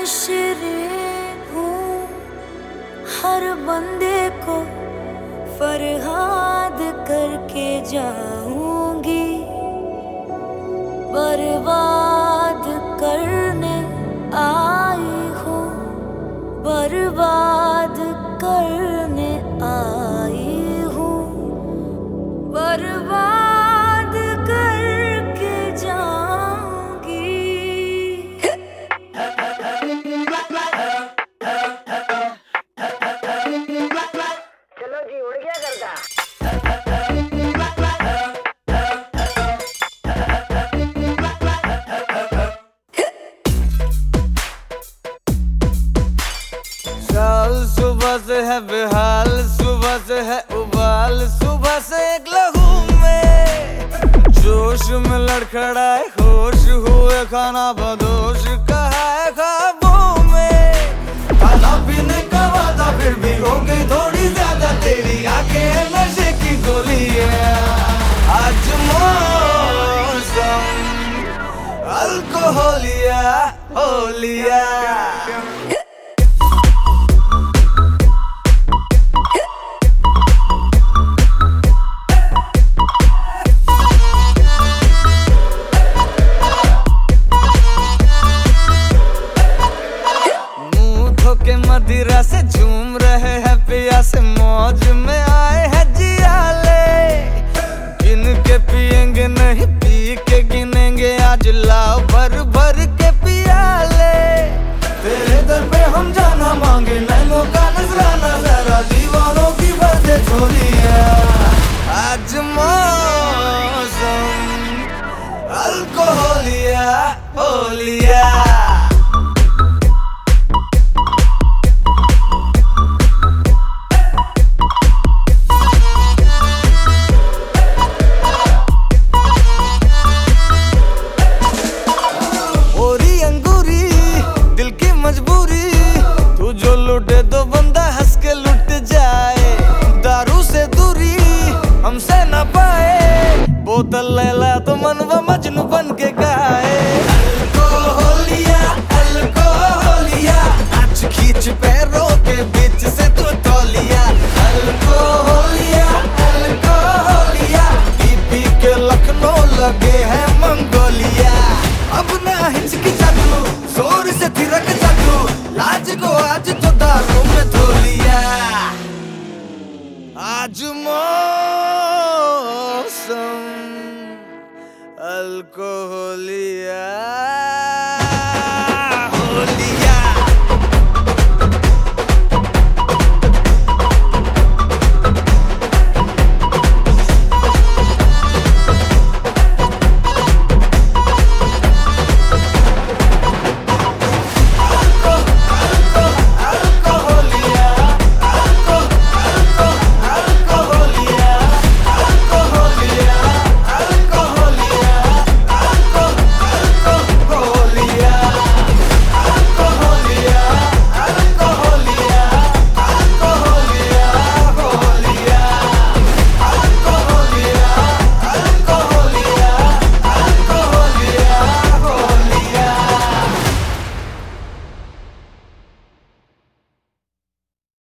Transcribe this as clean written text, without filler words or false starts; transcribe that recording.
नशरें हूँ, हर बंदे को फरहाद करके जाऊंगी। बर्बाद करने आई हूँ, बर्बाद करने आई हूँ, बर्बाद करके जाऊंगी। चलो जी, उड़ गया गर्दा। चाल सुबह से है बेहाल, सुबह से है उबाल, सुबह से एक लहू में जोश में लड़खड़ाए, होश हुए खाना बदोश कहा है ख्वाबों में। खाना पीने का वादा फिर भी हो गई थोड़ी ज्यादा, तेरी आंखें नशे की गोली है। आज मौसम अल्कोहलिया होलिया। के मदिरा से झूम रहे हैं पिया से, मौज में आए हैं जियाले। गिन के पिएंगे नहीं, पी के गिनेंगे आज, लाओ भर भर के पियाले। तेरे दर पे हम जाना मांगे, नैनों का नजराना, जरा दीवानों की बातें छोड़ी है। आज मौसम अल्कोहलिया होलिया। मजबूरी तू जो लुटे तो बंदा हंस के लुट जाए। दारू से दूरी हमसे न पाए, बोतल ले ला तो मन